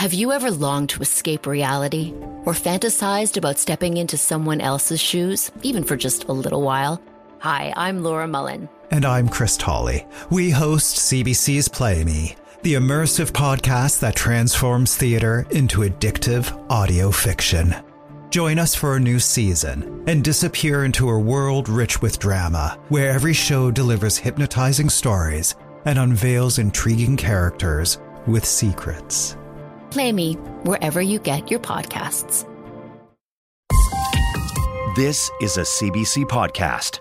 Have you ever longed to escape reality or fantasized about stepping into someone else's shoes, even for just a little while? Hi, I'm Laura Mullen. And I'm Chris Tolley. We host CBC's Play Me, the immersive podcast that transforms theater into addictive audio fiction. Join us for a new season and disappear into a world rich with drama, where every show delivers hypnotizing stories and unveils intriguing characters with secrets. Play Me wherever you get your podcasts. This is a CBC podcast.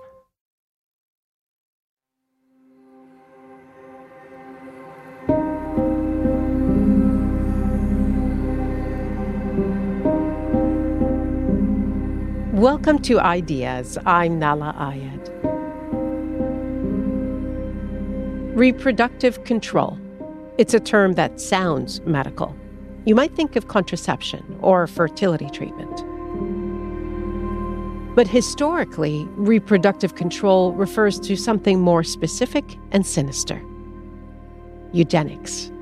Welcome to Ideas. I'm Nala Ayed. Reproductive control. It's a term that sounds medical. You might think of contraception or fertility treatment. But historically, reproductive control refers to something more specific and sinister. Eugenics.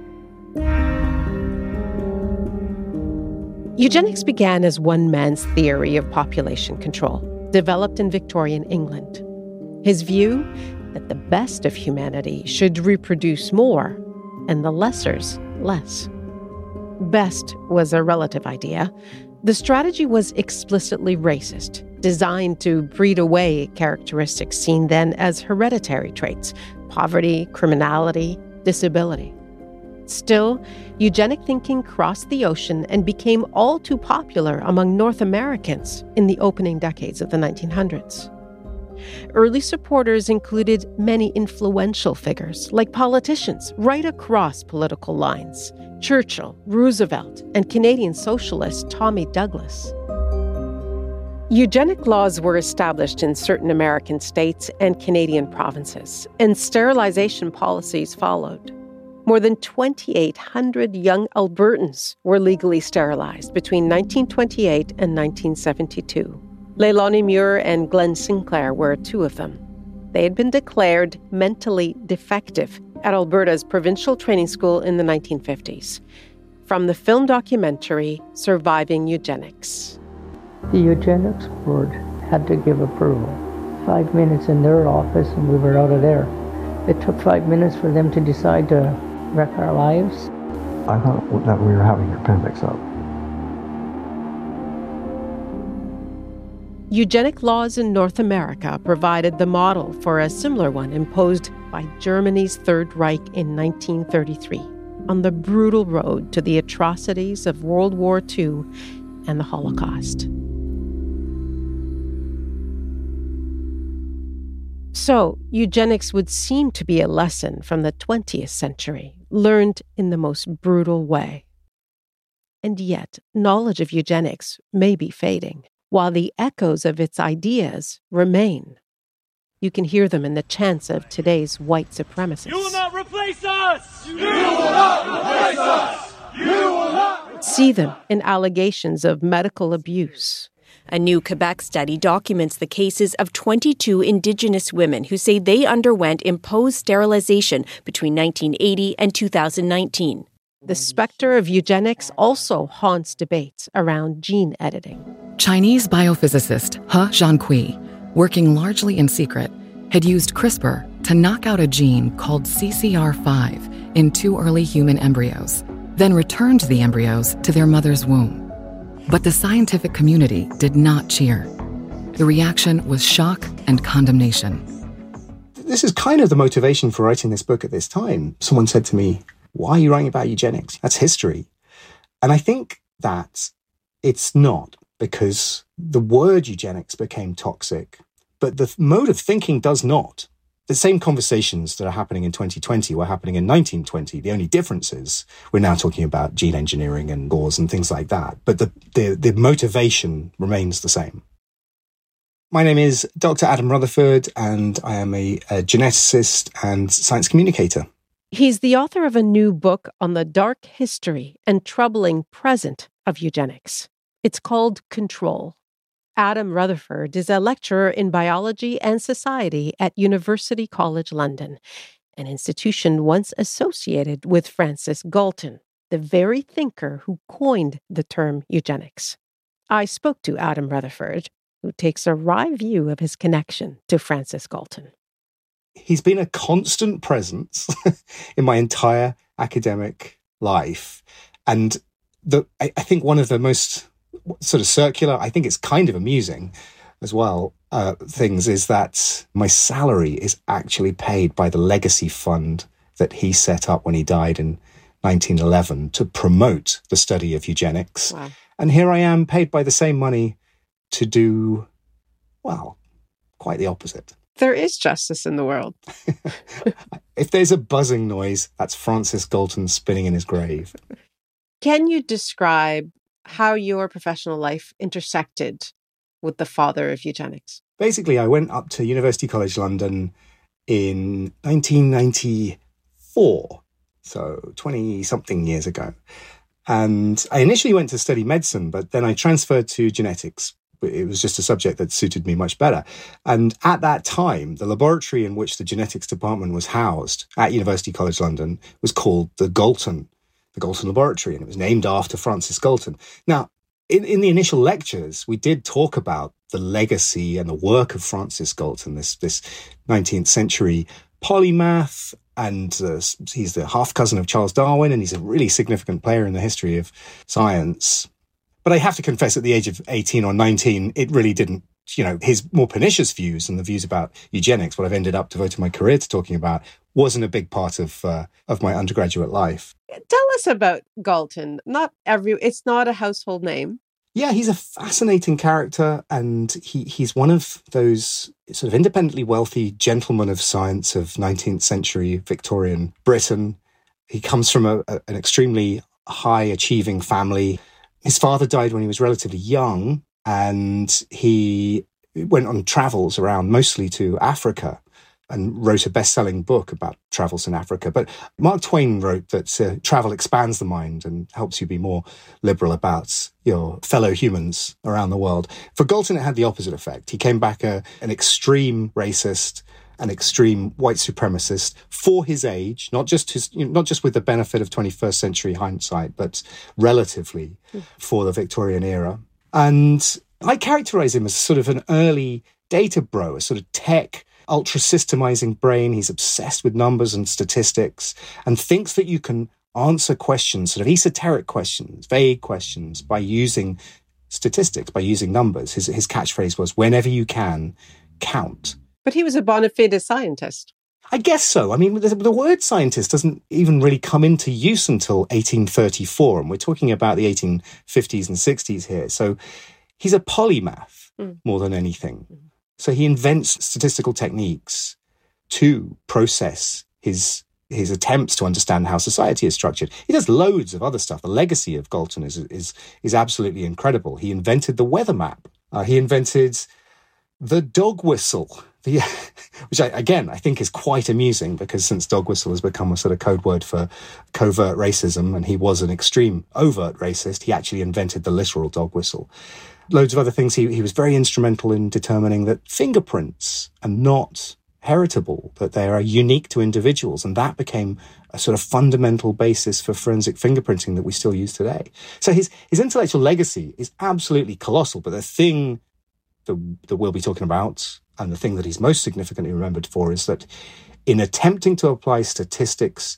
Eugenics began as one man's theory of population control, developed in Victorian England. His view that the best of humanity should reproduce more and the lessers less. Best was a relative idea. The strategy was explicitly racist, designed to breed away characteristics seen then as hereditary traits: poverty, criminality, disability. Still, eugenic thinking crossed the ocean and became all too popular among North Americans in the opening decades of the 1900s. Early supporters included many influential figures, like politicians right across political lines: Churchill, Roosevelt, and Canadian socialist Tommy Douglas. Eugenic laws were established in certain American states and Canadian provinces, and sterilization policies followed. More than 2,800 young Albertans were legally sterilized between 1928 and 1972. Leilani Muir and Glenn Sinclair were two of them. They had been declared mentally defective at Alberta's provincial training school in the 1950s. From the film documentary Surviving Eugenics. The eugenics board had to give approval. 5 minutes in their office and we were out of there. It took 5 minutes for them to decide to wreck our lives. I thought that we were having appendix up. Eugenic laws in North America provided the model for a similar one imposed by Germany's Third Reich in 1933 on the brutal road to the atrocities of World War II and the Holocaust. So, eugenics would seem to be a lesson from the 20th century, learned in the most brutal way. And yet, knowledge of eugenics may be fading, while the echoes of its ideas remain. You can hear them in the chants of today's white supremacists. You will not replace us! You will not replace us! You will not! See them in allegations of medical abuse. A new Quebec study documents the cases of 22 Indigenous women who say they underwent imposed sterilization between 1980 and 2019. The specter of eugenics also haunts debates around gene editing. Chinese biophysicist He Jiankui, working largely in secret, had used CRISPR to knock out a gene called CCR5 in 2 early human embryos, then returned the embryos to their mother's womb. But the scientific community did not cheer. The reaction was shock and condemnation. This is kind of the motivation for writing this book at this time. Someone said to me, "Why are you writing about eugenics? That's history." And I think that it's not, because the word eugenics became toxic, but the mode of thinking does not. The same conversations that are happening in 2020 were happening in 1920. The only difference is we're now talking about gene engineering and laws and things like that. But the motivation remains the same. My name is Dr. Adam Rutherford, and I am a geneticist and science communicator. He's the author of a new book on the dark history and troubling present of eugenics. It's called Control. Adam Rutherford is a lecturer in biology and society at University College London, an institution once associated with Francis Galton, the very thinker who coined the term eugenics. I spoke to Adam Rutherford, who takes a wry view of his connection to Francis Galton. He's been a constant presence in my entire academic life. And I think one of the most sort of circular, I think it's kind of amusing as well, things is that my salary is actually paid by the legacy fund that he set up when he died in 1911 to promote the study of eugenics. Wow. And here I am paid by the same money to do, well, quite the opposite. There is justice in the world. If there's a buzzing noise, that's Francis Galton spinning in his grave. Can you describe how your professional life intersected with the father of eugenics? Basically, I went up to University College London in 1994, so 20-something years ago. And I initially went to study medicine, but then I transferred to genetics. It was just a subject that suited me much better. And at that time, the laboratory in which the genetics department was housed at University College London was called the Galton Laboratory, and it was named after Francis Galton. Now, in the initial lectures, we did talk about the legacy and the work of Francis Galton, this 19th century polymath, and he's the half-cousin of Charles Darwin, and he's a really significant player in the history of science. But I have to confess, at the age of 18 or 19, it really didn't, his more pernicious views and the views about eugenics, what I've ended up devoting my career to talking about, wasn't a big part of my undergraduate life. Tell us about Galton. It's not a household name. Yeah, he's a fascinating character, and he's one of those sort of independently wealthy gentlemen of science of 19th century Victorian Britain. He comes from an extremely high-achieving family. His father died when he was relatively young, and he went on travels around, mostly to Africa, and wrote a best-selling book about travels in Africa. But Mark Twain wrote that travel expands the mind and helps you be more liberal about your fellow humans around the world. For Galton, it had the opposite effect. He came back an extreme racist, an extreme white supremacist for his age, not just with the benefit of 21st century hindsight, but relatively for the Victorian era. And I characterize him as sort of an early data bro, a sort of tech ultra-systemizing brain. He's obsessed with numbers and statistics and thinks that you can answer questions, sort of esoteric questions, vague questions, by using statistics, by using numbers. His catchphrase was, whenever you can, count. But he was a bona fide scientist. I guess so. I mean, the word scientist doesn't even really come into use until 1834, and we're talking about the 1850s and 60s here. So he's a polymath more than anything. So he invents statistical techniques to process his attempts to understand how society is structured. He does loads of other stuff. The legacy of Galton is absolutely incredible. He invented the weather map. He invented the dog whistle, which I think is quite amusing, because since dog whistle has become a sort of code word for covert racism, and he was an extreme overt racist, he actually invented the literal dog whistle. Loads of other things. He was very instrumental in determining that fingerprints are not heritable, that they are unique to individuals. And that became a sort of fundamental basis for forensic fingerprinting that we still use today. So his intellectual legacy is absolutely colossal. But the thing that we'll be talking about, and the thing that he's most significantly remembered for, is that in attempting to apply statistics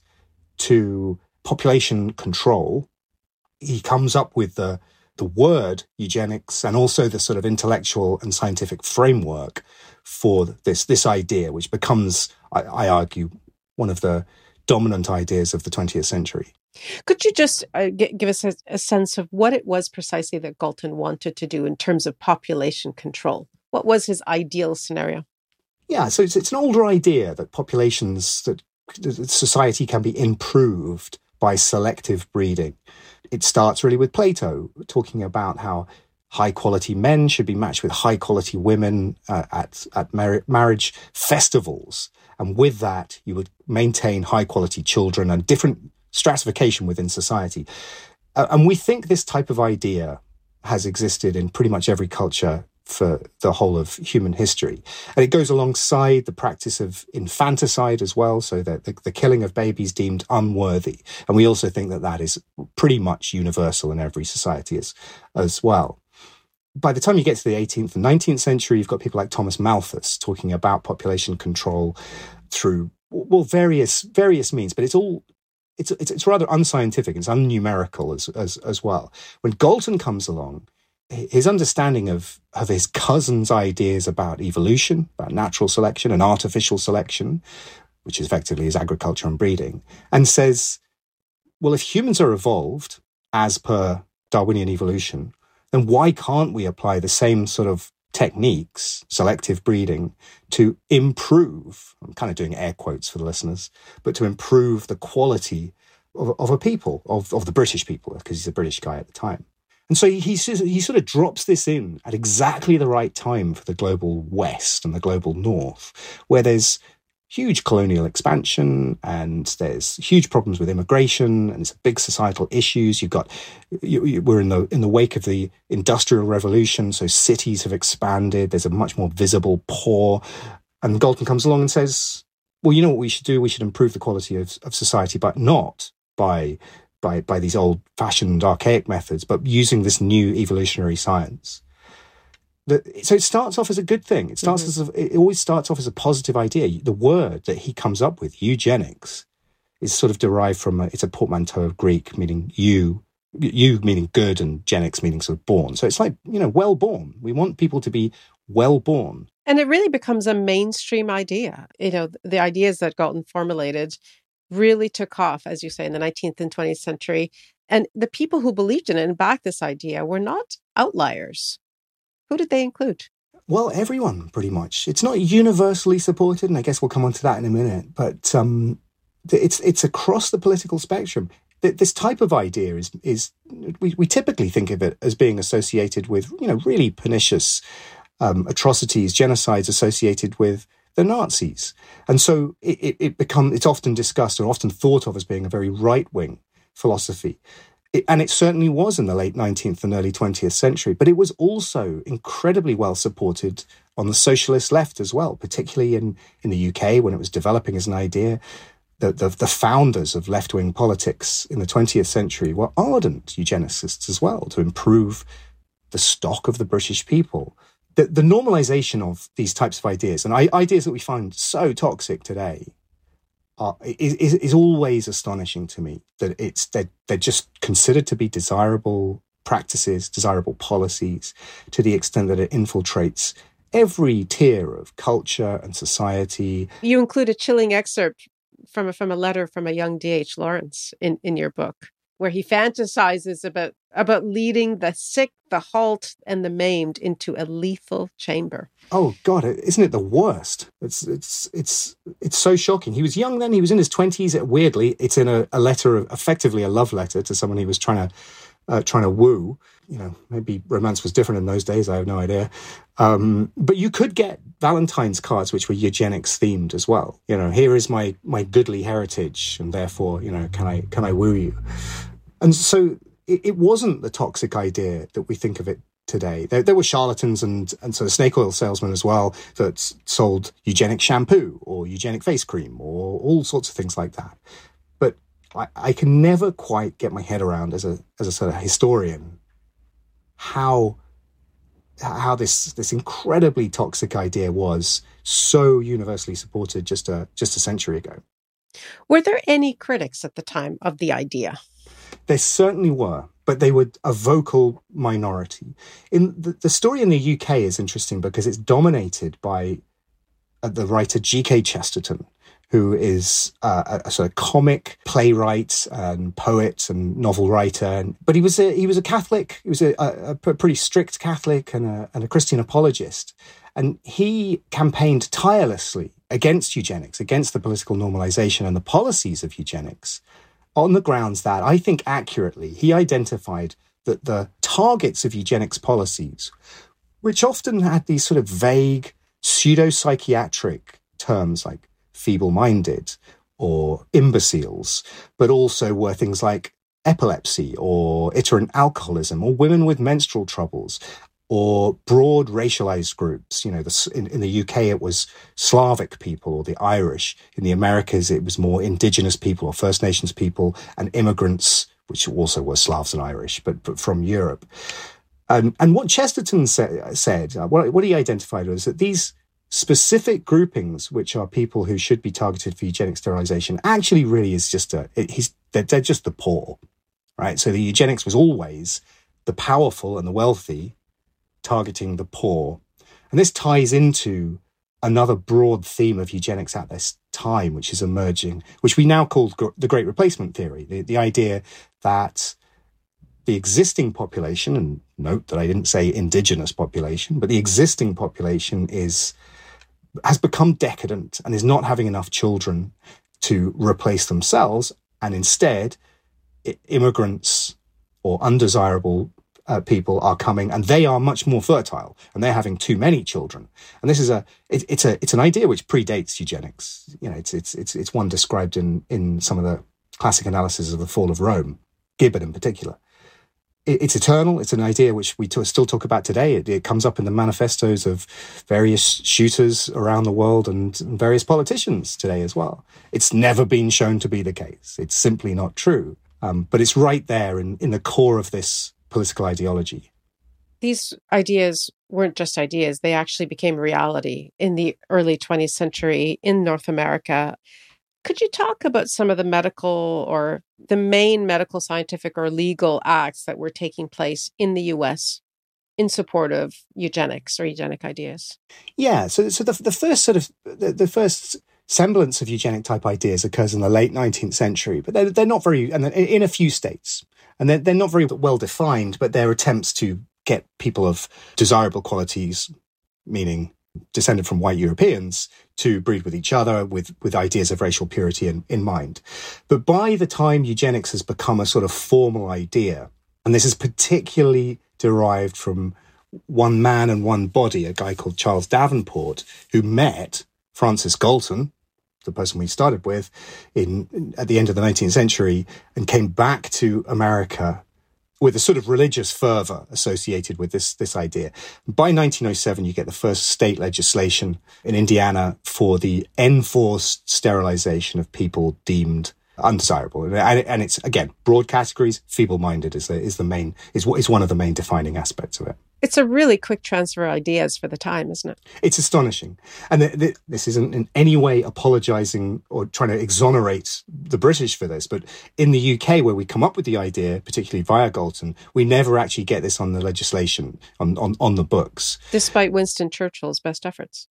to population control, he comes up with the word eugenics and also the sort of intellectual and scientific framework for this idea, which becomes, I argue, one of the dominant ideas of the 20th century. Could you just give us a sense of what it was precisely that Galton wanted to do in terms of population control? What was his ideal scenario? Yeah, so it's an older idea that that society can be improved by selective breeding. It starts really with Plato, talking about how high-quality men should be matched with high-quality women at marriage festivals. And with that, you would maintain high-quality children and different stratification within society. And we think this type of idea has existed in pretty much every culture for the whole of human history. And it goes alongside the practice of infanticide as well, so that the killing of babies deemed unworthy. And we also think that that is pretty much universal in every society as well. By the time you get to the 18th and 19th century, you've got people like Thomas Malthus talking about population control through, well, various means, but it's rather unscientific, it's unnumerical as well. When Galton comes along, his understanding of his cousin's ideas about evolution, about natural selection and artificial selection, which effectively is agriculture and breeding, and says, well, if humans are evolved as per Darwinian evolution, then why can't we apply the same sort of techniques, selective breeding, to improve, I'm kind of doing air quotes for the listeners, but to improve the quality of a people, of the British people, because he's a British guy at the time. And so he sort of drops this in at exactly the right time for the global West and the global North, where there's huge colonial expansion and there's huge problems with immigration and it's big societal issues. We're in the wake of the Industrial Revolution, so cities have expanded. There's a much more visible poor. And Galton comes along and says, well, you know what we should do? We should improve the quality of society, but not by these old-fashioned archaic methods, but using this new evolutionary science. So it starts off as a good thing. It always starts off as a positive idea. The word that he comes up with, eugenics, is sort of derived from it's a portmanteau of Greek meaning you meaning good and genics meaning sort of born. So it's like, well born. We want people to be well born. And it really becomes a mainstream idea. The ideas that Galton formulated really took off, as you say, in the 19th and 20th century. And the people who believed in it and backed this idea were not outliers. Who did they include? Well, everyone, pretty much. It's not universally supported, and I guess we'll come on to that in a minute, but it's across the political spectrum. This type of idea is we typically think of it as being associated with, really pernicious atrocities, genocides associated with the Nazis. And so it's often discussed or often thought of as being a very right-wing philosophy. And it certainly was in the late 19th and early 20th century, but it was also incredibly well supported on the socialist left as well, particularly in the UK when it was developing as an idea. The founders of left-wing politics in the 20th century were ardent eugenicists as well, to improve the stock of the British people. The normalization of these types of ideas, and ideas that we find so toxic today, is always astonishing to me. That they're just considered to be desirable practices, desirable policies, to the extent that it infiltrates every tier of culture and society. You include a chilling excerpt from a letter from a young D.H. Lawrence in your book, where he fantasizes about leading the sick, the halt, and the maimed into a lethal chamber. Oh God, isn't it the worst? It's so shocking. He was young then. He was in his 20s. Weirdly, it's in a letter, effectively a love letter to someone he was trying to woo. Maybe romance was different in those days. I have no idea. But you could get Valentine's cards which were eugenics themed as well. Here is my goodly heritage, and therefore, can I woo you? And so it wasn't the toxic idea that we think of it today. There were charlatans and sort of snake oil salesmen as well that sold eugenic shampoo or eugenic face cream or all sorts of things like that. But I can never quite get my head around as a sort of historian how this incredibly toxic idea was so universally supported just a century ago. Were there any critics at the time of the idea? There certainly were, but they were a vocal minority. In the story in the UK is interesting because it's dominated by the writer G.K. Chesterton, who is a sort of comic playwright and poet and novel writer. But he was a Catholic. He was a pretty strict Catholic and a Christian apologist. And he campaigned tirelessly against eugenics, against the political normalization and the policies of eugenics, on the grounds that, I think accurately, he identified that the targets of eugenics policies, which often had these sort of vague pseudo-psychiatric terms like feeble-minded or imbeciles, but also were things like epilepsy or iterant alcoholism or women with menstrual troubles, or broad racialized groups. You know, in the UK, it was Slavic people or the Irish. In the Americas, it was more indigenous people or First Nations people and immigrants, which also were Slavs and Irish, but from Europe. And what Chesterton said, what he identified was that these specific groupings, which are people who should be targeted for eugenic sterilization, actually really is just they're just the poor, right? So the eugenics was always the powerful and the wealthy targeting the poor. And this ties into another broad theme of eugenics at this time, which is emerging, which we now call the Great Replacement Theory, the idea that the existing population, and note that I didn't say indigenous population, but the existing population has become decadent and is not having enough children to replace themselves. And instead, immigrants or undesirable people are coming, and they are much more fertile, and they're having too many children. And this is it's an idea which predates eugenics. You know, it's one described in some of the classic analysis of the fall of Rome, Gibbon in particular. It's eternal. It's an idea which we still talk about today. It comes up in the manifestos of various shooters around the world and various politicians today as well. It's never been shown to be the case. It's simply not true. But it's right there in the core of this political ideology. These ideas weren't just ideas. They actually became reality in the early 20th century in North America. Could you talk about some of the medical or the main medical, scientific, or legal acts that were taking place in the US in support of eugenics or eugenic ideas? Yeah, so the first semblance of eugenic type ideas occurs in the late 19th century, but they're not very, and in a few states, and they're not very well defined, but they're attempts to get people of desirable qualities, meaning descended from white Europeans, to breed with each other with ideas of racial purity in mind. But by the time eugenics has become a sort of formal idea, and this is particularly derived from one man and one body, a guy called Charles Davenport, who met Francis Galton, the person we started with, at the end of the 19th century, and came back to America with a sort of religious fervor associated with this idea. By 1907, you get the first state legislation in Indiana for the enforced sterilization of people deemed undesirable. And it's, again, broad categories. Feeble-minded is one of the main defining aspects of it. It's a really quick transfer of ideas for the time, isn't it? It's astonishing. And this isn't in any way apologizing or trying to exonerate the British for this, but in the UK, where we come up with the idea, particularly via Galton, we never actually get this on the legislation, on the books. Despite Winston Churchill's best efforts.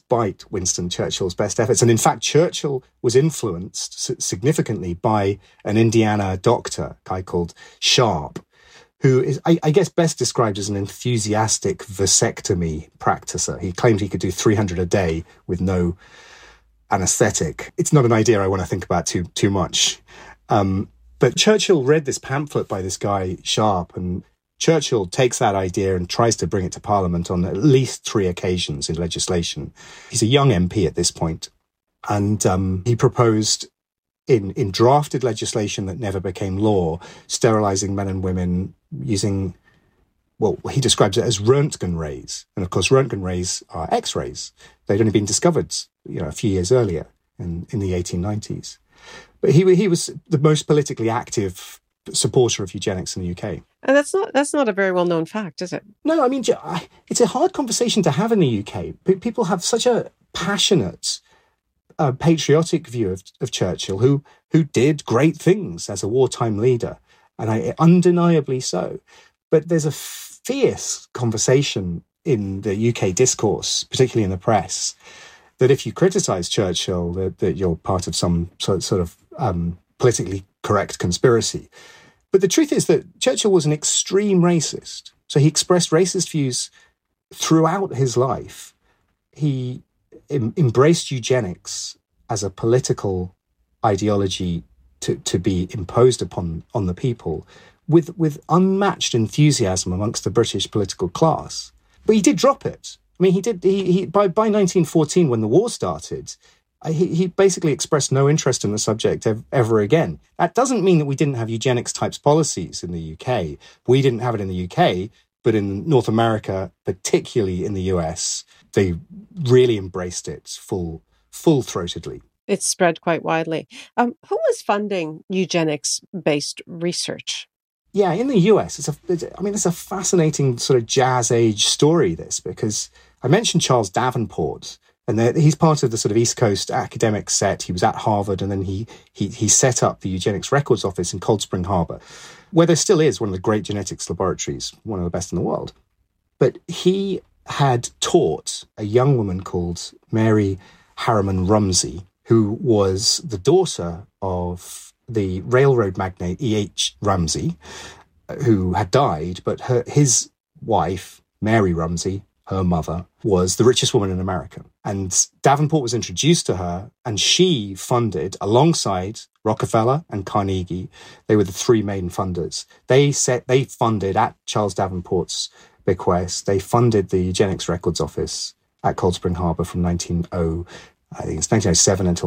And in fact, Churchill was influenced significantly by an Indiana doctor, a guy called Sharp, who is, I guess, best described as an enthusiastic vasectomy practicer. He claimed he could do 300 a day with no anesthetic. It's not an idea I want to think about too much. But Churchill read this pamphlet by this guy, Sharp, and Churchill takes that idea and tries to bring it to Parliament on at least 3 occasions in legislation. He's a young MP at this point, and he proposed in drafted legislation that never became law, sterilizing men and women using, well, he describes it as Röntgen rays. And of course, Röntgen rays are X-rays. They'd only been discovered, a few years earlier in the 1890s. But he was the most politically active supporter of eugenics in the UK. And that's not a very well-known fact, is it? No, I mean, it's a hard conversation to have in the UK. People have such a passionate, patriotic view of Churchill, who did great things as a wartime leader, and undeniably so. But there's a fierce conversation in the UK discourse, particularly in the press, that if you criticise Churchill, that you're part of some sort of politically correct conspiracy. But the truth is that Churchill was an extreme racist. So he expressed racist views throughout his life. He embraced eugenics as a political ideology to be imposed upon the people with unmatched enthusiasm amongst the British political class. But he did drop it. I mean, by 1914, when the war started, he basically expressed no interest in the subject ever again. That doesn't mean that we didn't have eugenics types policies in the UK. We didn't have it in the UK. But in North America, particularly in the US, they really embraced it full-throatedly. It's spread quite widely. Who was funding eugenics-based research? Yeah, in the US, it's a fascinating sort of jazz age story, this, because I mentioned Charles Davenport, and he's part of the sort of East Coast academic set. He was at Harvard, and then he set up the Eugenics Records Office in Cold Spring Harbor, where there still is one of the great genetics laboratories, one of the best in the world. But he had taught a young woman called Mary Harriman Rumsey, who was the daughter of the railroad magnate E.H. Rumsey, who had died, but his wife, Mary Rumsey, her mother, was the richest woman in America. And Davenport was introduced to her, and she funded, alongside Rockefeller and Carnegie, they were the three main funders. They funded, at Charles Davenport's bequest, they funded the Eugenics Records Office at Cold Spring Harbor from 1907 until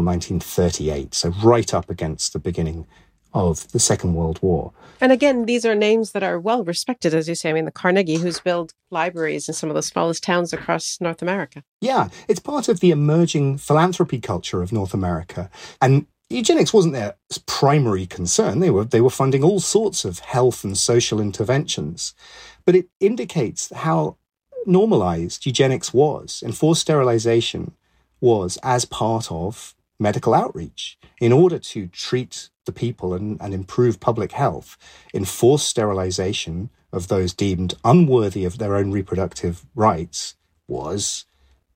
1938, so right up against the beginning of the Second World War. And again, these are names that are well respected, as you say. I mean, the Carnegie, who's built libraries in some of the smallest towns across North America. Yeah, it's part of the emerging philanthropy culture of North America. And eugenics wasn't their primary concern. They were funding all sorts of health and social interventions. But it indicates how normalized eugenics was, and forced sterilization was as part of medical outreach. In order to treat the people and improve public health, enforced sterilization of those deemed unworthy of their own reproductive rights was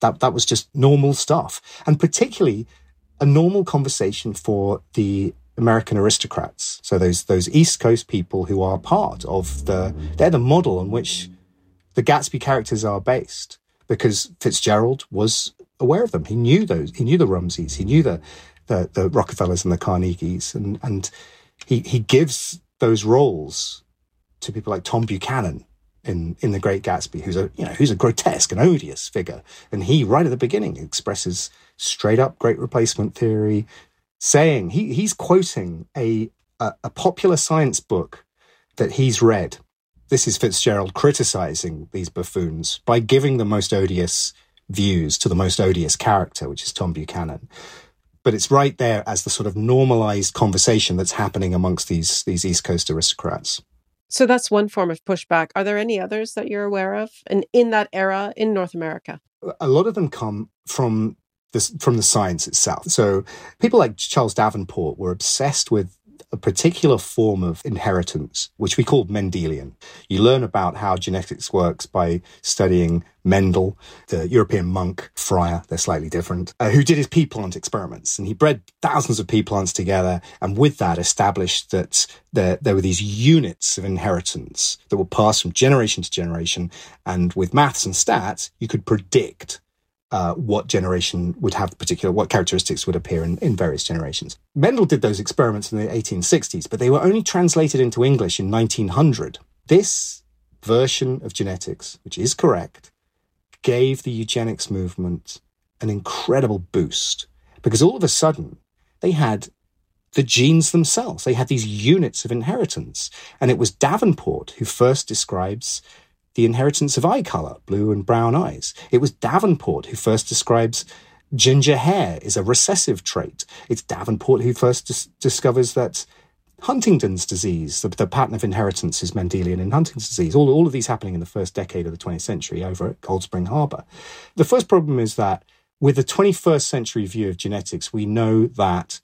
just normal stuff. And particularly a normal conversation for the American aristocrats. So those East Coast people who are part of they're the model on which the Gatsby characters are based, because Fitzgerald was aware of them. He knew the Rumseys, he knew the Rockefellers and the Carnegies, and he gives those roles to people like Tom Buchanan in The Great Gatsby, who's a grotesque and odious figure. And he, right at the beginning, expresses straight up great replacement theory, saying he's quoting a popular science book that he's read. This is Fitzgerald criticizing these buffoons by giving the most odious views to the most odious character, which is Tom Buchanan. But it's right there as the sort of normalized conversation that's happening amongst these East Coast aristocrats. So that's one form of pushback. Are there any others that you're aware of in that era in North America? A lot of them come from the science itself. So people like Charles Davenport were obsessed with a particular form of inheritance, which we called Mendelian. You learn about how genetics works by studying Mendel, the European monk, friar, they're slightly different, who did his pea plant experiments. And he bred thousands of pea plants together, and with that established that there were these units of inheritance that were passed from generation to generation. And with maths and stats, you could predict what generation would have what characteristics would appear in various generations. Mendel did those experiments in the 1860s, but they were only translated into English in 1900. This version of genetics, which is correct, gave the eugenics movement an incredible boost, because all of a sudden they had the genes themselves. They had these units of inheritance. And it was Davenport who first describes the inheritance of eye color, blue and brown eyes. It was Davenport who first describes ginger hair is a recessive trait. It's Davenport who first discovers that Huntington's disease, the pattern of inheritance, is Mendelian in Huntington's disease. All of these happening in the first decade of the 20th century over at Cold Spring Harbor. The first problem is that with the 21st century view of genetics, we know that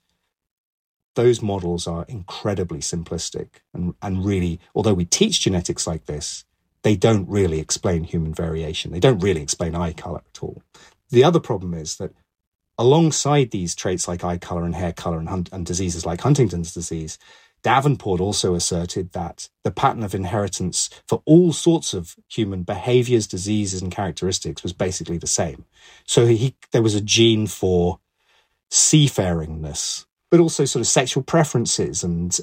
those models are incredibly simplistic and really, although we teach genetics like this, they don't really explain human variation. They don't really explain eye color at all. The other problem is that alongside these traits like eye color and hair color and diseases like Huntington's disease, Davenport also asserted that the pattern of inheritance for all sorts of human behaviors, diseases, and characteristics was basically the same. So there was a gene for seafaringness, but also sort of sexual preferences and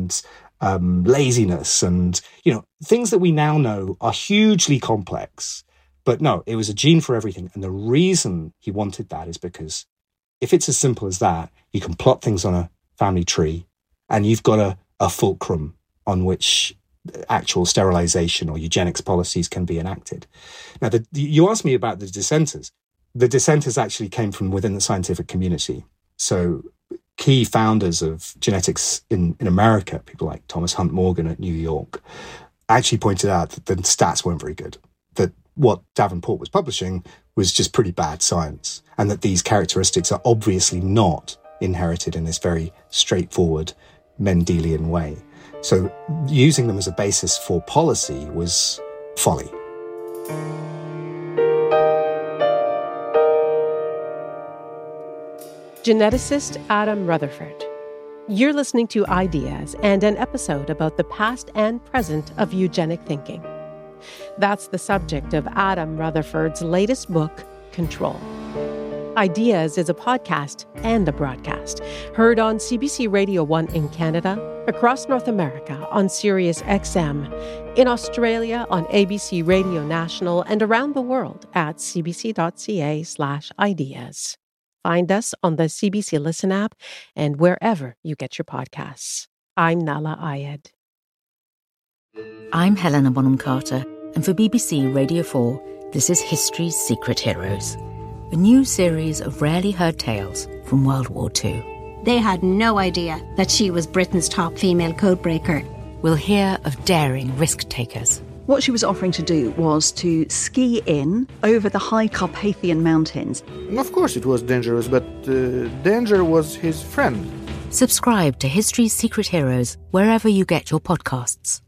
laziness and, things that we now know are hugely complex. But no, it was a gene for everything. And the reason he wanted that is because if it's as simple as that, you can plot things on a family tree and you've got a fulcrum on which actual sterilization or eugenics policies can be enacted. Now, you asked me about the dissenters. The dissenters actually came from within the scientific community. So key founders of genetics in America, people like Thomas Hunt Morgan at New York, actually pointed out that the stats weren't very good, that what Davenport was publishing was just pretty bad science, and that these characteristics are obviously not inherited in this very straightforward Mendelian way. So using them as a basis for policy was folly. Geneticist Adam Rutherford. You're listening to Ideas and an episode about the past and present of eugenic thinking. That's the subject of Adam Rutherford's latest book, Control. Ideas is a podcast and a broadcast, heard on CBC Radio 1 in Canada, across North America on Sirius XM, in Australia on ABC Radio National, and around the world at cbc.ca/ideas. Find us on the CBC Listen app and wherever you get your podcasts. I'm Nala Ayed. I'm Helena Bonham Carter, and for BBC Radio 4, this is History's Secret Heroes, a new series of rarely heard tales from World War II. They had no idea that she was Britain's top female codebreaker. We'll hear of daring risk-takers. What she was offering to do was to ski in over the high Carpathian Mountains. Of course it was dangerous, but danger was his friend. Subscribe to History's Secret Heroes wherever you get your podcasts.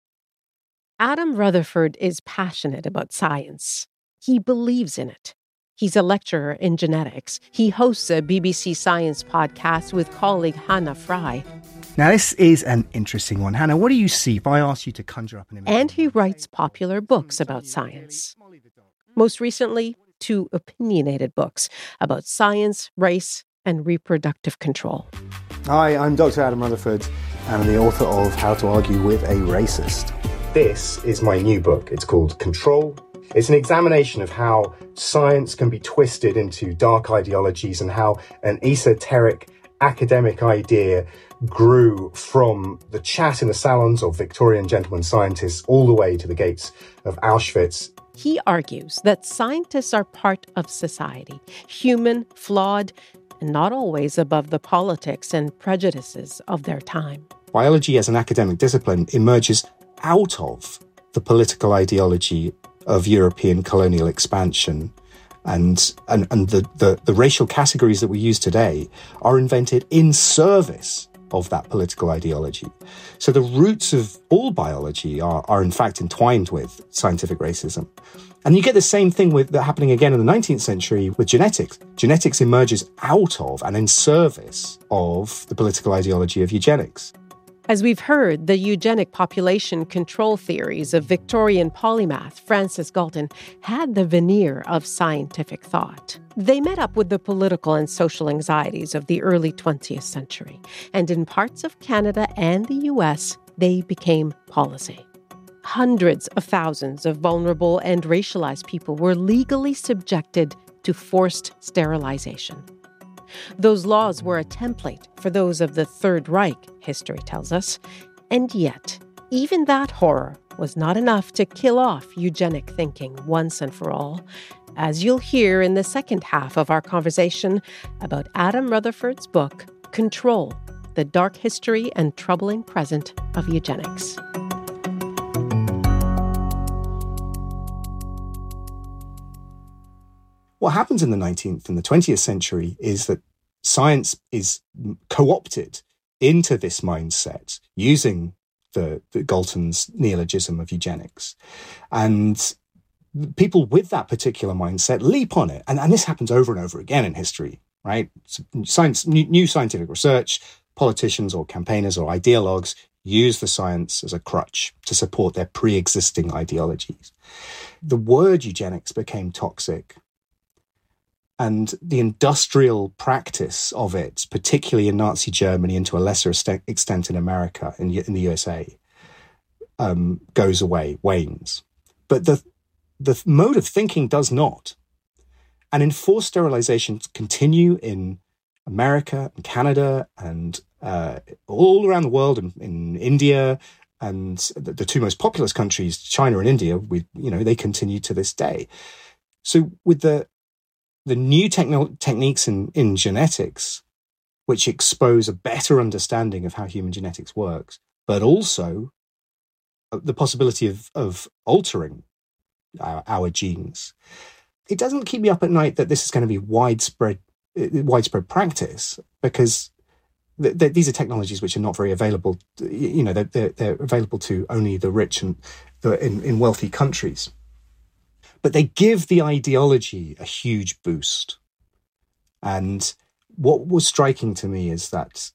Adam Rutherford is passionate about science. He believes in it. He's a lecturer in genetics. He hosts a BBC Science podcast with colleague Hannah Fry. Now, this is an interesting one. Hannah, what do you see if I ask you to conjure up an image? And he writes popular books about science. Most recently, 2 opinionated books about science, race, and reproductive control. Hi, I'm Dr. Adam Rutherford, and I'm the author of How to Argue with a Racist. This is my new book. It's called Control. It's an examination of how science can be twisted into dark ideologies and how an esoteric academic idea grew from the chat in the salons of Victorian gentlemen scientists all the way to the gates of Auschwitz. He argues that scientists are part of society, human, flawed, and not always above the politics and prejudices of their time. Biology as an academic discipline emerges out of the political ideology of European colonial expansion, and the racial categories that we use today are invented in service of that political ideology. So the roots of all biology are in fact entwined with scientific racism. And you get the same thing that happening again in the 19th century with genetics. Genetics emerges out of and in service of the political ideology of eugenics. As we've heard, the eugenic population control theories of Victorian polymath Francis Galton had the veneer of scientific thought. They met up with the political and social anxieties of the early 20th century, and in parts of Canada and the US, they became policy. Hundreds of thousands of vulnerable and racialized people were legally subjected to forced sterilization. Those laws were a template for those of the Third Reich, history tells us. And yet, even that horror was not enough to kill off eugenic thinking once and for all, as you'll hear in the second half of our conversation about Adam Rutherford's book, Control, The Dark History and Troubling Present of Eugenics. What happens in the 19th and the 20th century is that science is co-opted into this mindset using the Galton's neologism of eugenics. And people with that particular mindset leap on it. And this happens over and over again in history, right? Science, new scientific research, politicians or campaigners or ideologues use the science as a crutch to support their pre-existing ideologies. The word eugenics became toxic. And the industrial practice of it, particularly in Nazi Germany and to a lesser extent in America, in the USA, goes away, wanes. But the mode of thinking does not. And enforced sterilizations continue in America and Canada and all around the world, in India, And the two most populous countries, China and India, they continue to this day. So with the new techniques in genetics, which expose a better understanding of how human genetics works, but also the possibility of altering our genes, it doesn't keep me up at night that this is going to be widespread practice, because these are technologies which are not very available. They're available to only the rich and in wealthy countries. But they give the ideology a huge boost. And what was striking to me is that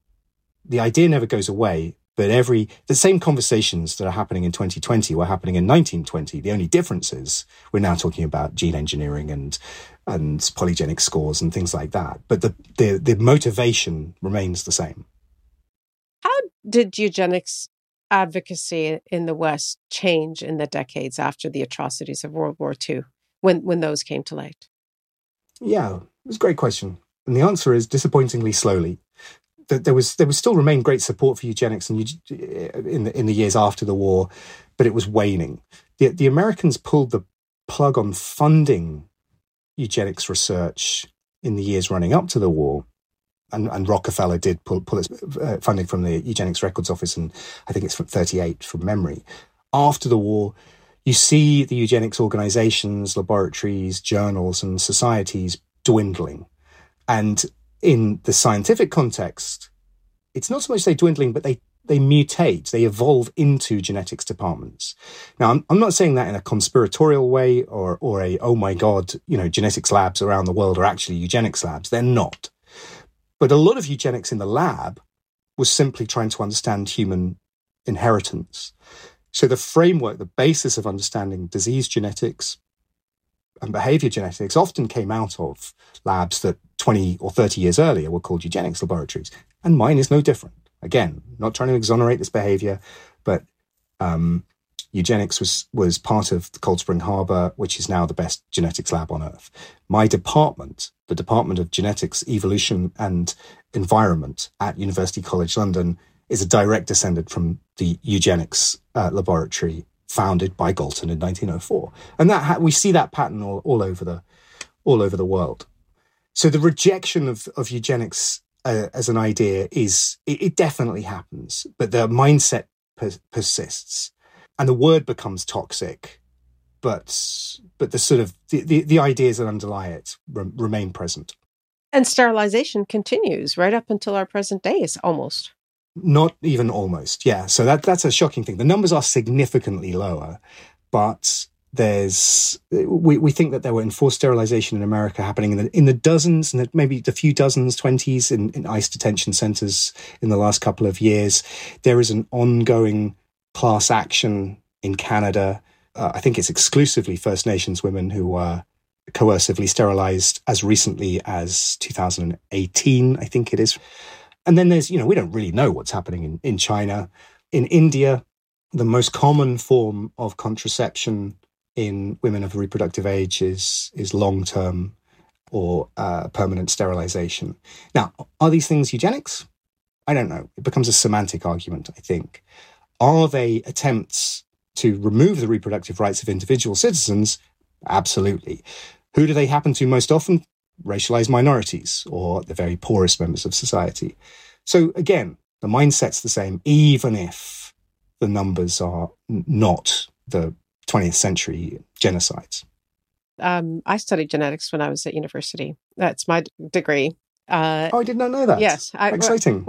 the idea never goes away, but the same conversations that are happening in 2020 were happening in 1920. The only difference is we're now talking about gene engineering and polygenic scores and things like that. But the motivation remains the same. How did eugenics advocacy in the West change in the decades after the atrocities of World War II, when those came to light? Yeah, it was a great question. And the answer is disappointingly slowly. There was still remained great support for eugenics in the years after the war, but it was waning. The Americans pulled the plug on funding eugenics research in the years running up to the war, and Rockefeller did pull its funding from the Eugenics Records Office, and I think it's from 1938 from memory. After the war, you see the eugenics organizations, laboratories, journals, and societies dwindling. And in the scientific context, it's not so much they dwindling, but they mutate, they evolve into genetics departments. Now, I'm not saying that in a conspiratorial way or a, oh my God, genetics labs around the world are actually eugenics labs. They're not. But a lot of eugenics in the lab was simply trying to understand human inheritance. So the framework, the basis of understanding disease genetics and behavior genetics often came out of labs that 20 or 30 years earlier were called eugenics laboratories. And mine is no different. Again, not trying to exonerate this behavior, but eugenics was part of the Cold Spring Harbor, which is now the best genetics lab on earth. My department, the Department of Genetics, Evolution and Environment at University College London, is a direct descendant from the eugenics laboratory founded by Galton in 1904. And that we see that pattern all over the world. So the rejection of eugenics as an idea it definitely happens, but the mindset persists, and the word becomes toxic, but the sort of the ideas that underlie it remain present. And sterilization continues right up until our present days, almost. Not even almost, yeah. So that's a shocking thing. The numbers are significantly lower, but we think that there were enforced sterilization in America happening in the dozens, and maybe the few dozens, 20s in ICE detention centers in the last couple of years. There is an ongoing class action in Canada. I think it's exclusively First Nations women who were coercively sterilized as recently as 2018, I think it is. And then there's, we don't really know what's happening in China. In India, the most common form of contraception in women of reproductive age is long-term or permanent sterilization. Now, are these things eugenics? I don't know. It becomes a semantic argument, I think. Are they attempts to remove the reproductive rights of individual citizens? Absolutely. Who do they happen to most often? Racialized minorities or the very poorest members of society. So again, the mindset's the same, even if the numbers are not the 20th century genocides. I studied genetics when I was at university. That's my degree. I did not know that. Yes, exciting.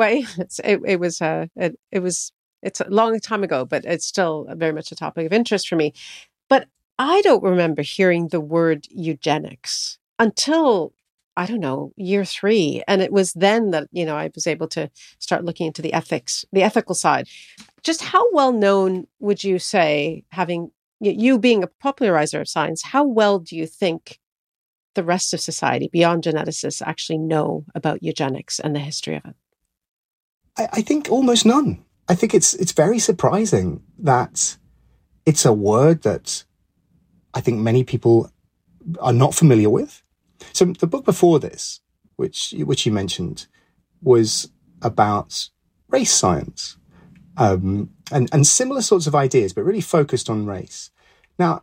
It's a long time ago, but it's still very much a topic of interest for me. But I don't remember hearing the word eugenics until, I don't know, year 3. And it was then that, I was able to start looking into the ethical side. Just how well known would you say, having you being a popularizer of science, how well do you think the rest of society, beyond geneticists, actually know about eugenics and the history of it? I think almost none. I think it's very surprising that it's a word that I think many people are not familiar with. So the book before this, which you mentioned, was about race science. and similar sorts of ideas, but really focused on race. Now,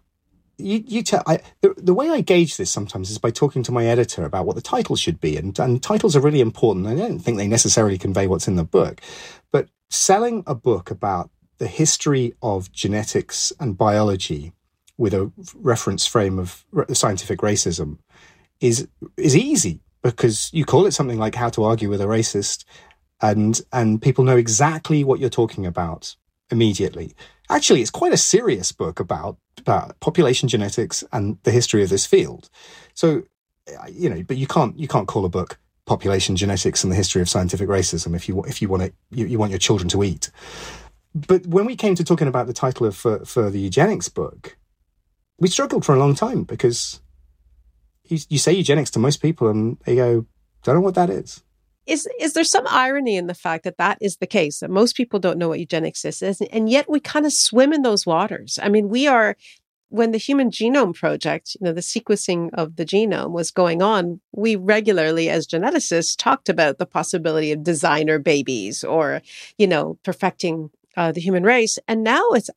the way I gauge this sometimes is by talking to my editor about what the title should be, and titles are really important. I don't think they necessarily convey what's in the book, but selling a book about the history of genetics and biology with a reference frame of scientific racism is easy, because you call it something like How to Argue with a Racist, and people know exactly what you're talking about immediately. Actually, it's quite a serious book about population genetics and the history of this field. So, but you can't call a book Population Genetics and the History of Scientific Racism if you want your children to eat. But when we came to talking about the title for the eugenics book, we struggled for a long time, because you say eugenics to most people and they go, don't know what that is. Is there some irony in the fact that that is the case, that most people don't know what eugenics is, and yet we kind of swim in those waters? I mean, when the Human Genome Project, the sequencing of the genome was going on, we regularly, as geneticists, talked about the possibility of designer babies or, perfecting the human race. And now it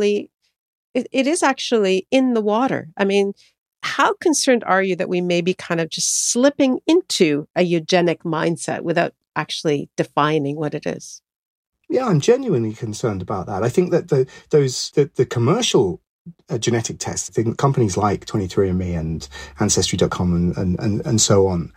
is actually in the water. I mean, how concerned are you that we may be kind of just slipping into a eugenic mindset without actually defining what it is? Yeah, I'm genuinely concerned about that. I think that the commercial genetic tests, companies like 23andMe and Ancestry.com and so on,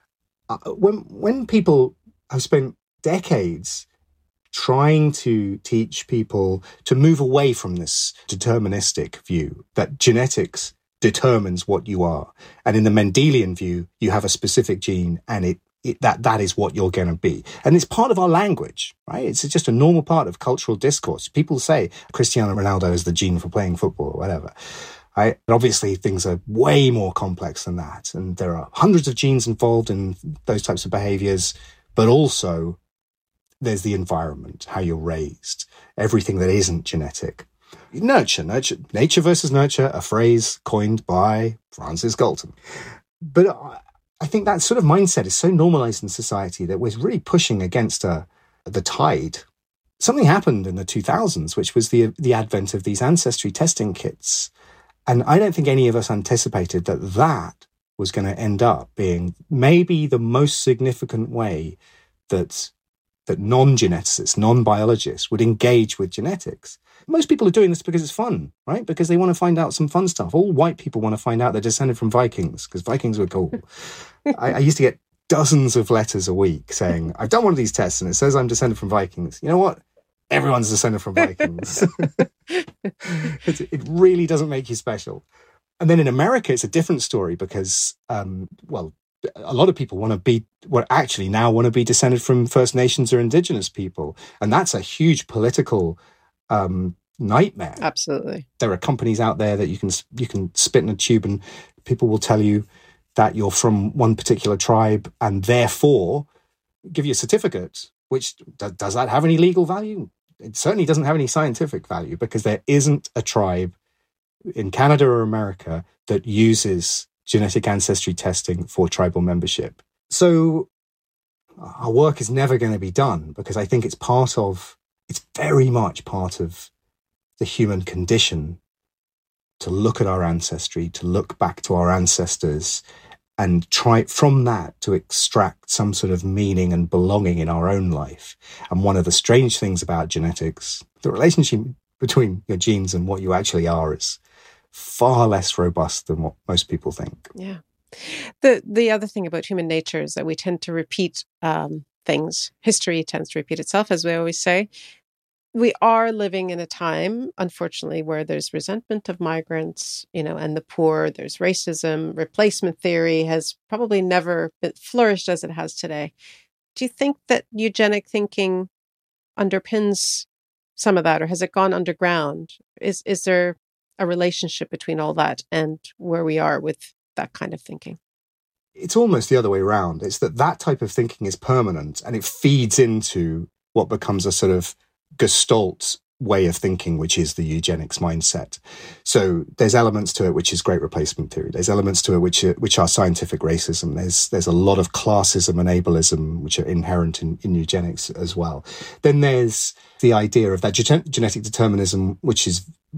when people have spent decades trying to teach people to move away from this deterministic view that genetics determines what you are, and in the Mendelian view, you have a specific gene and that is what you're going to be. And it's part of our language, right? It's just a normal part of cultural discourse. People say Cristiano Ronaldo is the gene for playing football or whatever. Right? And obviously, things are way more complex than that. And there are hundreds of genes involved in those types of behaviors, but also there's the environment, how you're raised, everything that isn't genetic. Nature versus nurture, a phrase coined by Francis Galton. But I think that sort of mindset is so normalized in society that we're really pushing against the tide. Something happened in the 2000s, which was the advent of these ancestry testing kits. And I don't think any of us anticipated that was going to end up being maybe the most significant way that non-geneticists, non-biologists would engage with genetics. Most people are doing this because it's fun, right? Because they want to find out some fun stuff. All white people want to find out they're descended from Vikings because Vikings were cool. I used to get dozens of letters a week saying, I've done one of these tests and it says I'm descended from Vikings. You know what? Everyone's descended from Vikings. It really doesn't make you special. And then in America, it's a different story because, a lot of people want to be descended from First Nations or Indigenous people. And that's a huge political nightmare. Absolutely. There are companies out there that you can spit in a tube and people will tell you that you're from one particular tribe and therefore give you a certificate, which does that have any legal value? It certainly doesn't have any scientific value because there isn't a tribe in Canada or America that uses genetic ancestry testing for tribal membership. So our work is never going to be done because I think it's very much part of the human condition to look at our ancestry, to look back to our ancestors and try from that to extract some sort of meaning and belonging in our own life. And one of the strange things about genetics, the relationship between your genes and what you actually are is far less robust than what most people think. Yeah. The other thing about human nature is that we tend to repeat things. History tends to repeat itself, as we always say. We are living in a time, unfortunately, where there's resentment of migrants, and the poor. There's racism. Replacement theory has probably never flourished as it has today. Do you think that eugenic thinking underpins some of that, or has it gone underground? Is there a relationship between all that and where we are with that kind of thinking? It's almost the other way around. It's that type of thinking is permanent and it feeds into what becomes a sort of gestalt way of thinking, which is the eugenics mindset. So there's elements to it which is great replacement theory. There's elements to it which are scientific racism. There's a lot of classism and ableism which are inherent in eugenics as well. Then there's the idea of that genetic determinism, which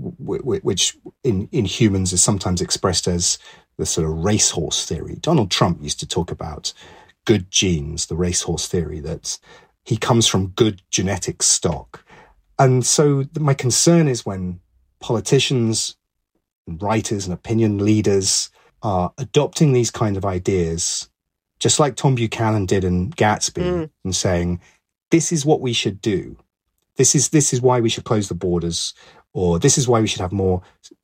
in humans is sometimes expressed as the sort of racehorse theory. Donald Trump used to talk about good genes, the racehorse theory, that he comes from good genetic stock. And so my concern is when politicians and writers and opinion leaders are adopting these kind of ideas, just like Tom Buchanan did in Gatsby, and saying, this is what we should do. This is why we should close the borders, or this is why we should have more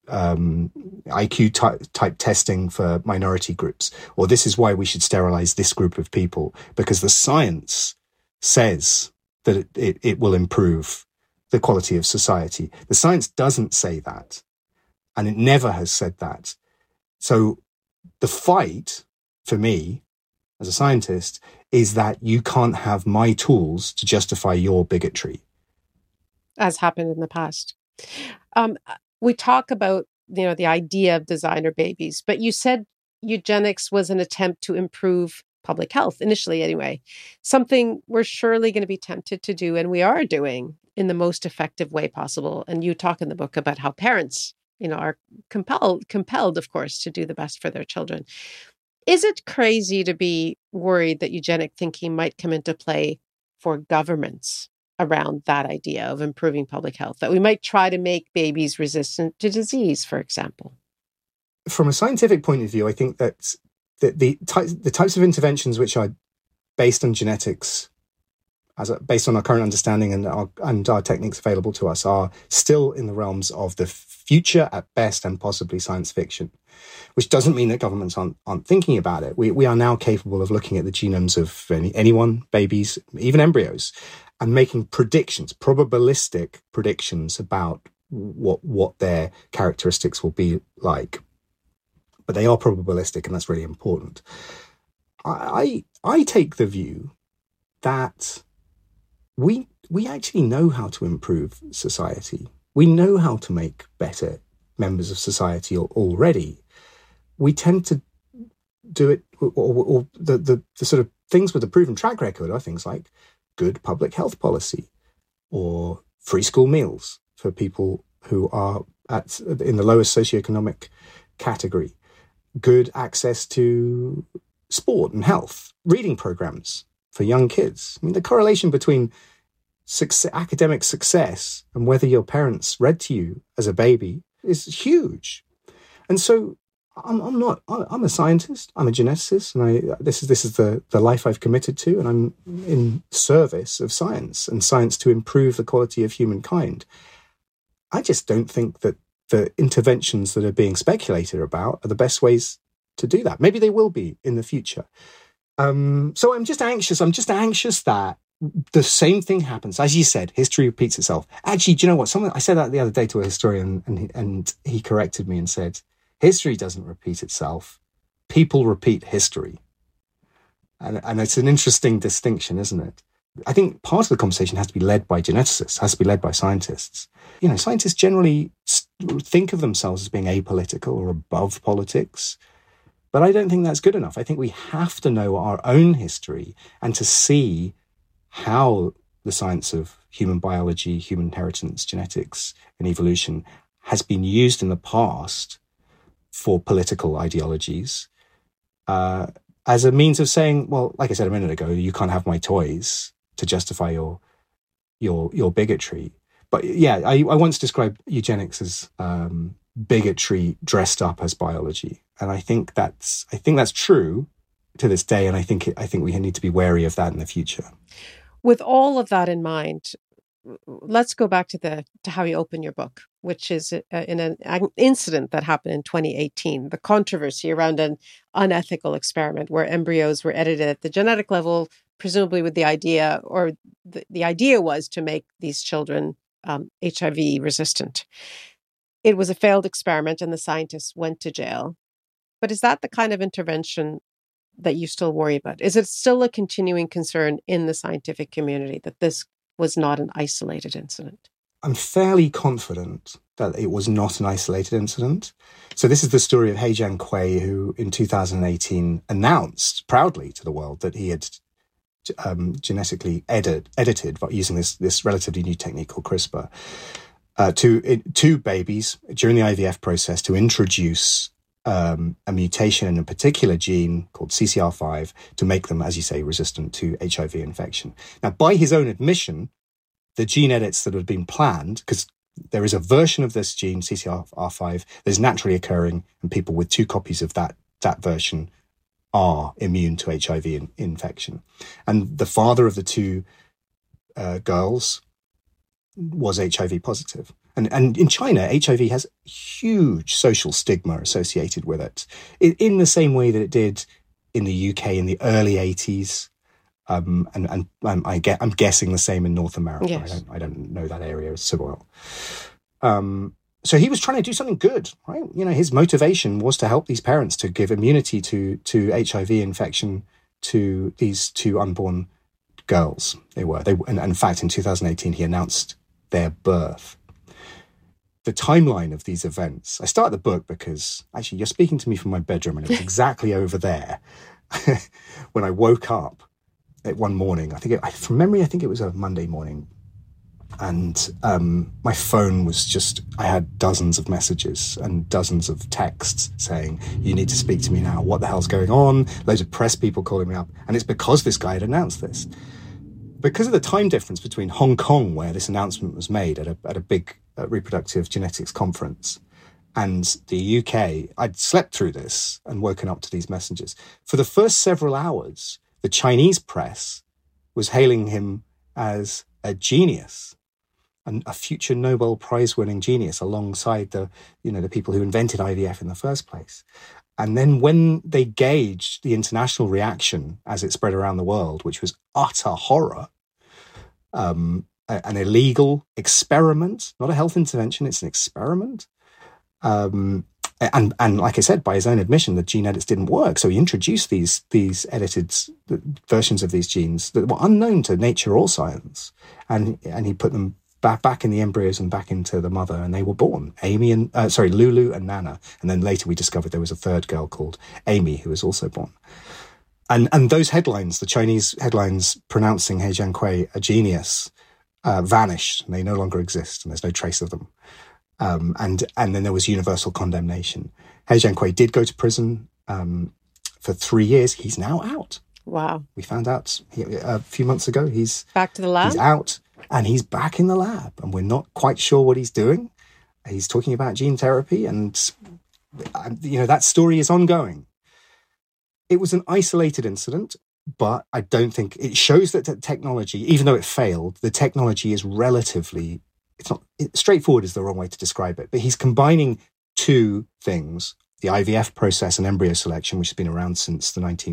IQ type testing for minority groups, or this is why we should sterilize this group of people, because the science says that it will improve the quality of society. The science doesn't say that, and it never has said that. So the fight for me as a scientist is that you can't have my tools to justify your bigotry. As happened in the past. We talk about, the idea of designer babies, but you said eugenics was an attempt to improve public health, initially anyway. Something we're surely going to be tempted to do, and we are doing in the most effective way possible. And you talk in the book about how parents, are compelled, of course, to do the best for their children. Is it crazy to be worried that eugenic thinking might come into play for governments around that idea of improving public health, that we might try to make babies resistant to disease, for example? From a scientific point of view, I think that the types of interventions which are based on genetics, based on our current understanding and our techniques available to us, are still in the realms of the future at best and possibly science fiction, which doesn't mean that governments aren't thinking about it. We are now capable of looking at the genomes of anyone, babies, even embryos, and making predictions, probabilistic predictions about what their characteristics will be like. But they are probabilistic, and that's really important. I take the view that we actually know how to improve society. We know how to make better members of society already. We tend to do it, or the sort of things with a proven track record are things like good public health policy, or free school meals for people who are in the lowest socioeconomic category, good access to sport and health, reading programs for young kids. I mean, the correlation between academic success and whether your parents read to you as a baby is huge. And so I'm a scientist, I'm a geneticist, and this is the life I've committed to, and I'm in service of science and science to improve the quality of humankind. I just don't think that the interventions that are being speculated about are the best ways to do that. Maybe they will be in the future. So I'm just anxious that the same thing happens. As you said, history repeats itself. Actually, do you know what? I said that the other day to a historian, and he corrected me and said, history doesn't repeat itself. People repeat history. And it's an interesting distinction, isn't it? I think part of the conversation has to be led by geneticists, has to be led by scientists. Scientists generally think of themselves as being apolitical or above politics. But I don't think that's good enough. I think we have to know our own history and to see how the science of human biology, human inheritance, genetics, and evolution has been used in the past for political ideologies as a means of saying, well, like I said a minute ago, you can't have my toys to justify your bigotry. But yeah, I once described eugenics as bigotry dressed up as biology, and I think that's true to this day, and I think we need to be wary of that in the future. With all of that in mind, let's go back to how you open your book, which is in an incident that happened in 2018, the controversy around an unethical experiment where embryos were edited at the genetic level, presumably with the idea, or the idea was to make these children HIV resistant. It was a failed experiment and the scientists went to jail. But is that the kind of intervention that you still worry about? Is it still a continuing concern in the scientific community that this was not an isolated incident? I'm fairly confident that it was not an isolated incident. So this is the story of He Jiankui, who in 2018 announced proudly to the world that he had genetically edited using this relatively new technique called CRISPR to babies during the IVF process to introduce a mutation in a particular gene called CCR5 to make them, as you say, resistant to HIV infection. Now, by his own admission, the gene edits that had been planned, because there is a version of this gene, CCR5, that is naturally occurring, and people with 2 copies of that version are immune to HIV infection. And the father of the 2 girls was HIV positive. And in China, HIV has huge social stigma associated with it, in the same way that it did in the UK in the early 80s. And I'm guessing the same in North America. Yes. I don't know that area so well. So he was trying to do something good, right? His motivation was to help these parents to give immunity to HIV infection to these 2 unborn girls. And in fact, in 2018, he announced their birth. The timeline of these events, I start the book because actually you're speaking to me from my bedroom, and it was exactly over there when I woke up one morning. From memory, I think it was a Monday morning. And my phone was I had dozens of messages and dozens of texts saying, you need to speak to me now. What the hell's going on? Loads of press people calling me up. And it's because this guy had announced this. Because of the time difference between Hong Kong, where this announcement was made at a big reproductive genetics conference, and the UK, I'd slept through this and woken up to these messages. For the first several hours, the Chinese press was hailing him as a genius, and a future Nobel Prize-winning genius alongside the people who invented IVF in the first place. And then when they gauged the international reaction as it spread around the world, which was utter horror, an illegal experiment, not a health intervention, it's an experiment. And like I said, by his own admission, the gene edits didn't work. So he introduced these edited versions of these genes that were unknown to nature or science. And he put them back in the embryos and back into the mother, and they were born. Lulu and Nana. And then later we discovered there was a third girl called Amy who was also born. And those headlines, the Chinese headlines pronouncing He Jiankui a genius, vanished, and they no longer exist, and there's no trace of them. And then there was universal condemnation. He Jiankui did go to prison for 3 years. He's now out. Wow. We found out a few months ago. He's back to the lab? He's out, and he's back in the lab, and we're not quite sure what he's doing. He's talking about gene therapy, and that story is ongoing. It was an isolated incident, but I don't think it shows that the technology, even though it failed, the technology is relatively, straightforward is the wrong way to describe it, but he's combining 2 things, the IVF process and embryo selection, which has been around since the late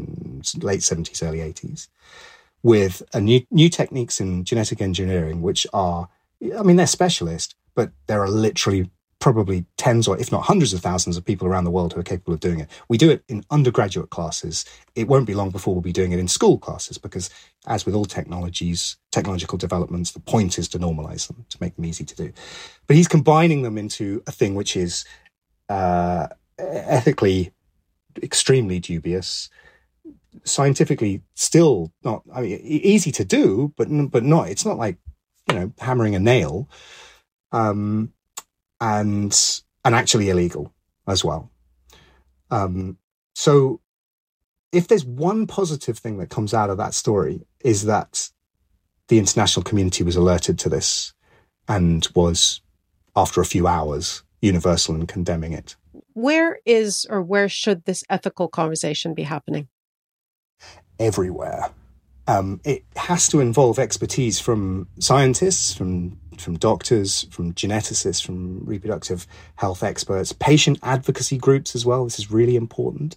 70s, early 80s, with new techniques in genetic engineering, which are, they're specialist, but there are literally probably tens or if not hundreds of thousands of people around the world who are capable of doing it. We do it in undergraduate classes. It won't be long before we'll be doing it in school classes, because as with all technological developments, the point is to normalize them, to make them easy to do. But he's combining them into a thing which is ethically extremely dubious, scientifically still not, easy to do, but not, it's not like, hammering a nail. And actually illegal as well. So if there's one positive thing that comes out of that story, is that the international community was alerted to this and was, after a few hours, universal in condemning it. Where should this ethical conversation be happening? Everywhere. It has to involve expertise from scientists, from doctors, from geneticists, from reproductive health experts, patient advocacy groups as well. This is really important.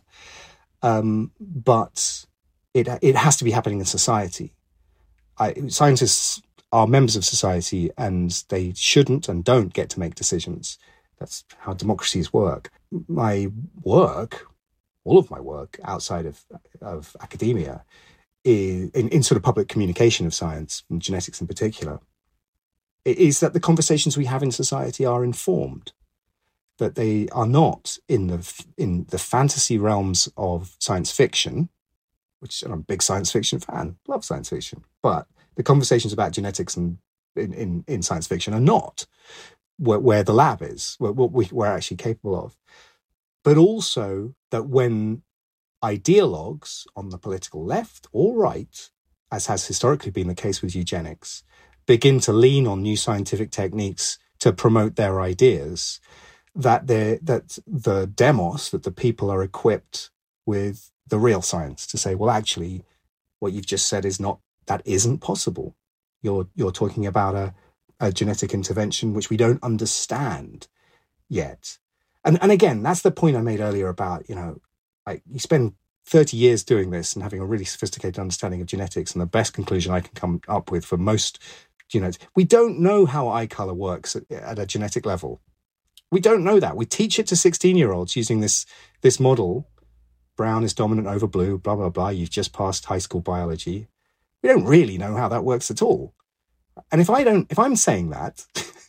But it has to be happening in society. Scientists are members of society, and they shouldn't and don't get to make decisions. That's how democracies work. My work, all of my work outside of academia, is in sort of public communication of science, and genetics in particular, is that the conversations we have in society are informed, that they are not in the fantasy realms of science fiction, which I'm a big science fiction fan, love science fiction, but the conversations about genetics and in science fiction are not where the lab is, what we're actually capable of. But also that when ideologues on the political left or right, as has historically been the case with eugenics, begin to lean on new scientific techniques to promote their ideas, that the demos, that the people are equipped with the real science to say, well, actually, what you've just said that isn't possible. You're talking about a genetic intervention which we don't understand yet. And again, that's the point I made earlier about, you spend 30 years doing this and having a really sophisticated understanding of genetics, and the best conclusion I can come up with for most genetics, we don't know how eye color works at a genetic level. We don't know that. We teach it to 16-year-olds using this model. Brown is dominant over blue, blah, blah, blah. You've just passed high school biology. We don't really know how that works at all. And if I'm saying that,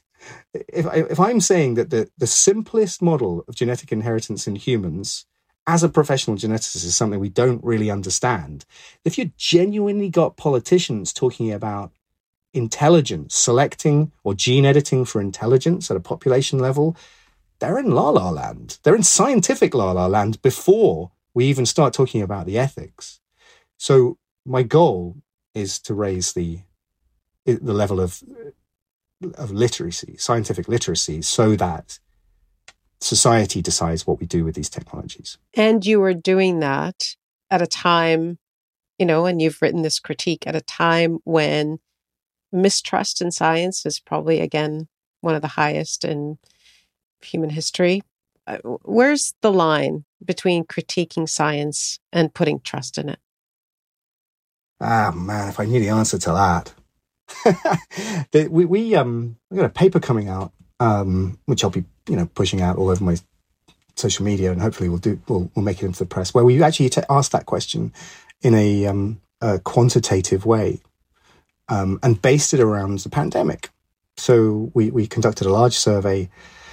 if I'm saying that the simplest model of genetic inheritance in humans as a professional geneticist is something we don't really understand, if you genuinely got politicians talking about intelligence, selecting or gene editing for intelligence at a population level, they're in la-la land. They're in scientific la-la land before we even start talking about the ethics. So my goal is to raise the level of literacy, scientific literacy, so that society decides what we do with these technologies. And you were doing that at a time, and you've written this critique at a time when mistrust in science is probably, again, one of the highest in human history. Where's the line between critiquing science and putting trust in it? Ah, man, if I knew the answer to that. we got a paper coming out, which I'll be pushing out all over my social media, and hopefully we'll make it into the press, where we actually asked that question in a quantitative way, and based it around the pandemic. So we conducted a large survey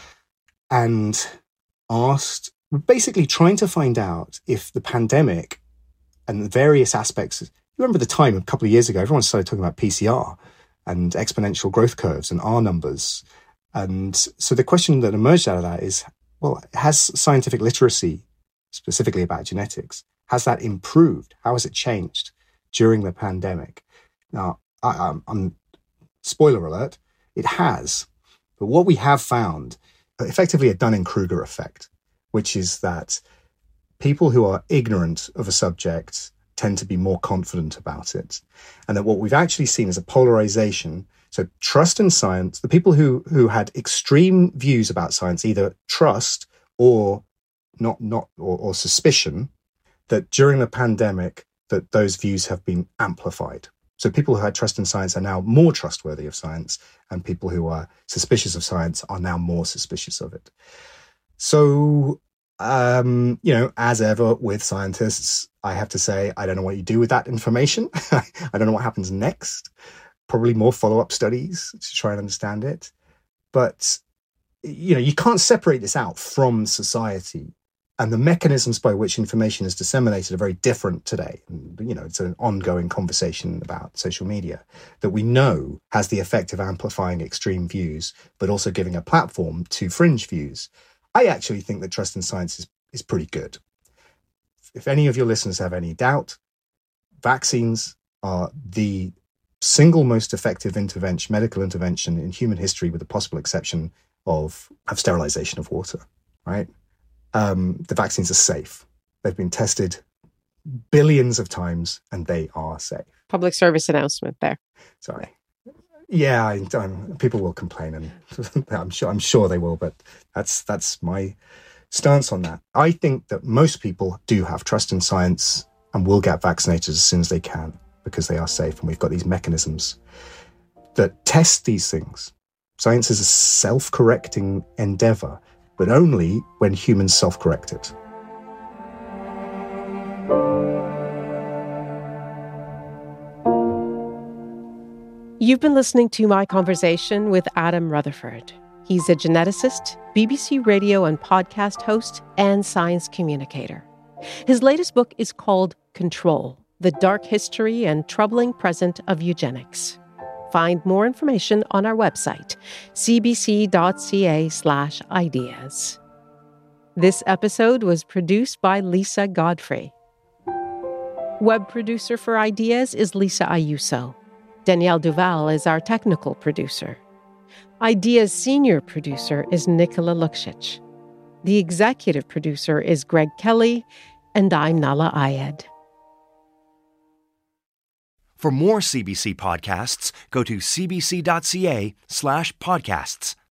and asked, basically trying to find out if the pandemic and the various aspects. You remember the time a couple of years ago, everyone started talking about PCR and exponential growth curves and R numbers. And so the question that emerged out of that is, well, has scientific literacy, specifically about genetics, has that improved? How has it changed during the pandemic? Now, I'm spoiler alert, it has. But what we have found, effectively a Dunning-Kruger effect, which is that people who are ignorant of a subject tend to be more confident about it. And that what we've actually seen is a polarization. So trust in science, the people who had extreme views about science, either trust or or suspicion, that during the pandemic, that those views have been amplified. So people who had trust in science are now more trustworthy of science, and people who are suspicious of science are now more suspicious of it. So, as ever with scientists, I have to say, I don't know what you do with that information. I don't know what happens next. Probably more follow-up studies to try and understand it. But, you can't separate this out from society. And the mechanisms by which information is disseminated are very different today. And, it's an ongoing conversation about social media that we know has the effect of amplifying extreme views, but also giving a platform to fringe views. I actually think that trust in science is pretty good. If any of your listeners have any doubt, vaccines are the single most effective medical intervention in human history, with the possible exception of sterilization of water, right? The vaccines are safe. They've been tested billions of times and they are safe. Public service announcement there. Sorry. Yeah, people will complain, and I'm sure they will, but that's my stance on that. I think that most people do have trust in science and will get vaccinated as soon as they can because they are safe, and we've got these mechanisms that test these things. Science is a self-correcting endeavor, but only when humans self-correct it. You've been listening to my conversation with Adam Rutherford. He's a geneticist, BBC radio and podcast host, and science communicator. His latest book is called Control: The Dark History and Troubling Present of Eugenics. Find more information on our website, cbc.ca/ideas. This episode was produced by Lisa Godfrey. Web producer for Ideas is Lisa Ayuso. Danielle Duval is our technical producer. Ideas senior producer is Nicola Luksic. The executive producer is Greg Kelly, and I'm Nala Ayed. For more CBC podcasts, go to cbc.ca/podcasts.